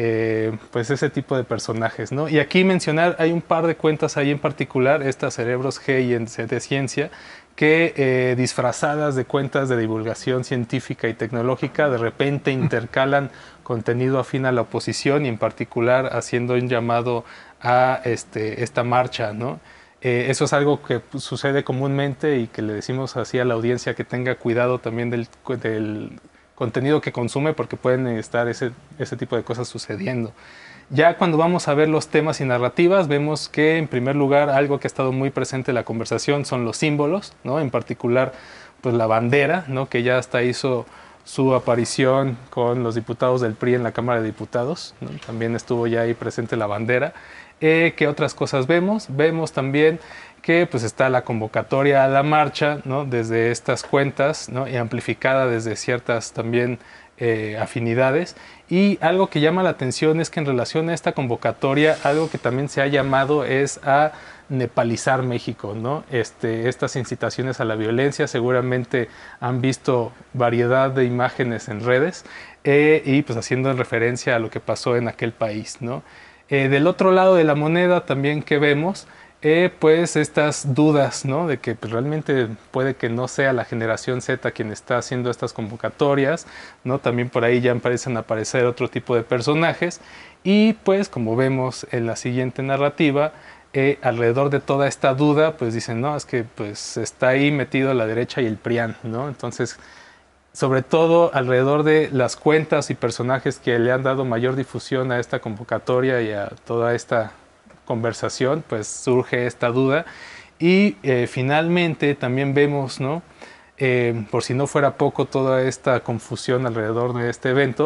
pues ese tipo de personajes, ¿no? Y aquí mencionar, hay un par de cuentas ahí en particular, estas Cerebros G y de Ciencia, que disfrazadas de cuentas de divulgación científica y tecnológica, de repente intercalan contenido afín a la oposición y en particular haciendo un llamado a esta marcha, ¿no? Eso es algo que sucede comúnmente y que le decimos así a la audiencia que tenga cuidado también del contenido que consume, porque pueden estar ese tipo de cosas sucediendo. Ya cuando vamos a ver los temas y narrativas, vemos que en primer lugar algo que ha estado muy presente en la conversación son los símbolos, ¿no? En particular pues la bandera, ¿no?, que ya hasta hizo su aparición con los diputados del PRI en la Cámara de Diputados, ¿no? También estuvo ya ahí presente la bandera. ¿Qué otras cosas vemos? Vemos también que pues está la convocatoria a la marcha, ¿no?, desde estas cuentas, ¿no?, y amplificada desde ciertas también afinidades. Y algo que llama la atención es que en relación a esta convocatoria, algo que también se ha llamado es a nepalizar México, ¿no? Estas incitaciones a la violencia, seguramente han visto variedad de imágenes en redes y pues haciendo referencia a lo que pasó en aquel país, ¿no? Del otro lado de la moneda también que vemos, pues estas dudas, ¿no?, de que pues, realmente puede que no sea la generación Z quien está haciendo estas convocatorias, ¿no? También por ahí ya empiezan a aparecer otro tipo de personajes y pues como vemos en la siguiente narrativa, alrededor de toda esta duda, pues dicen, no, es que pues está ahí metido la derecha y el PRIAN, ¿no? Entonces, sobre todo alrededor de las cuentas y personajes que le han dado mayor difusión a esta convocatoria y a toda esta conversación, pues surge esta duda. Y finalmente también vemos, ¿no?, por si no fuera poco, toda esta confusión alrededor de este evento,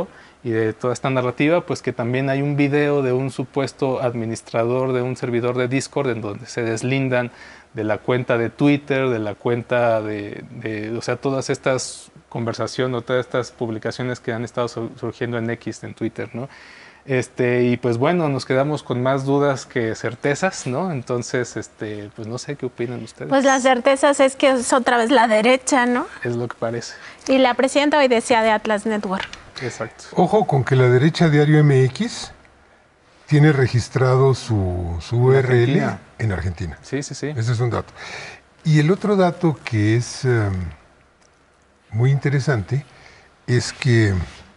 y de toda esta narrativa, pues que también hay un video de un supuesto administrador de un servidor de Discord en donde se deslindan de la cuenta de Twitter, de la cuenta o sea, todas estas conversaciones o todas estas publicaciones que han estado surgiendo en X, en Twitter, ¿no? Y pues bueno, nos quedamos con más dudas que certezas, ¿no? Entonces, pues no sé qué opinan ustedes. Pues las certezas es que es otra vez la derecha, ¿no? Es lo que parece. Y la presidenta hoy decía de Atlas Network. Exacto. Ojo con que la derecha Diario MX tiene registrado su URL en Argentina. Sí, sí, sí. Ese es un dato. Y el otro dato que es muy interesante es que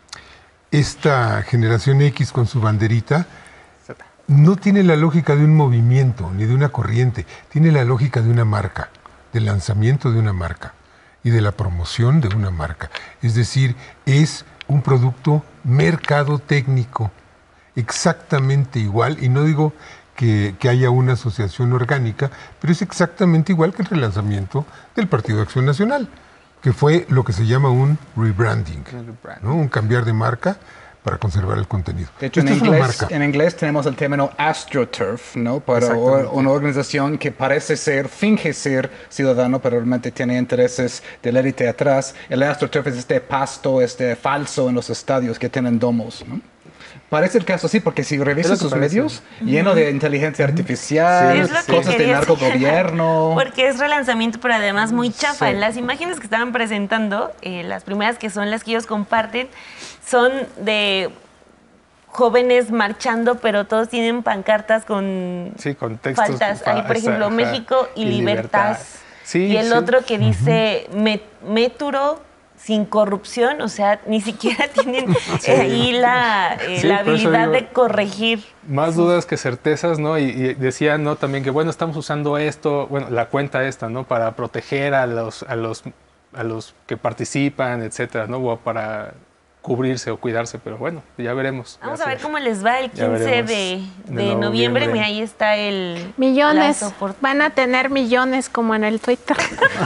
esta generación X con su banderita no tiene la lógica de un movimiento ni de una corriente, tiene la lógica de una marca, del lanzamiento de una marca y de la promoción de una marca. Es decir, es un producto mercadotécnico, exactamente igual, y no digo que haya una asociación orgánica, pero es exactamente igual que el relanzamiento del Partido de Acción Nacional, que fue lo que se llama un rebranding, ¿no? Un cambiar de marca para conservar el contenido. De hecho, en inglés tenemos el término AstroTurf, ¿no? Para una organización que finge ser ciudadano, pero realmente tiene intereses del élite atrás. El AstroTurf es este pasto falso en los estadios que tienen domos, ¿no? Parece el caso, sí, porque si revisas sus medios, lleno de inteligencia artificial, cosas de narcogobierno. Porque es relanzamiento, pero además muy chafa. Sí. Las imágenes que estaban presentando, las primeras que son las que ellos comparten, son de jóvenes marchando, pero todos tienen pancartas con textos, faltas. Ahí, por ejemplo, México y libertad. Sí, y el otro que dice Méturo sin corrupción, o sea, ni siquiera tienen ahí la habilidad de corregir. Más dudas que certezas, ¿no? Y decían, ¿no? También que, bueno, estamos usando esto, bueno, la cuenta esta, ¿no? Para proteger a los que participan, etcétera, ¿no? O para cubrirse o cuidarse, pero bueno, ya veremos. Vamos a ver cómo les va el 15 de noviembre. Mira, ahí está el... Millones, van a tener millones como en el Twitter.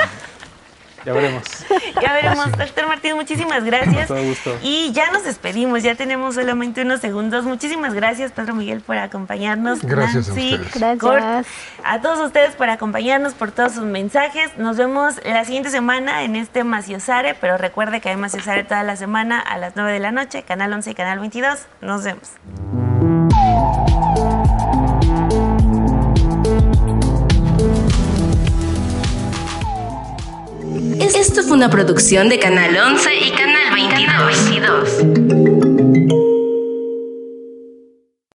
Ya veremos. Ya veremos. Doctor Martín, muchísimas gracias. Con todo gusto. Y ya nos despedimos, ya tenemos solamente unos segundos. Muchísimas gracias, Pedro Miguel, por acompañarnos. Gracias Nancy, a ustedes. Gracias. Cort, a todos ustedes por acompañarnos, por todos sus mensajes. Nos vemos la siguiente semana en este Maciosare, pero recuerde que hay Maciosare toda la semana a las 9 de la noche, Canal 11 y Canal 22. Nos vemos. Esto fue una producción de Canal 11 y Canal 22.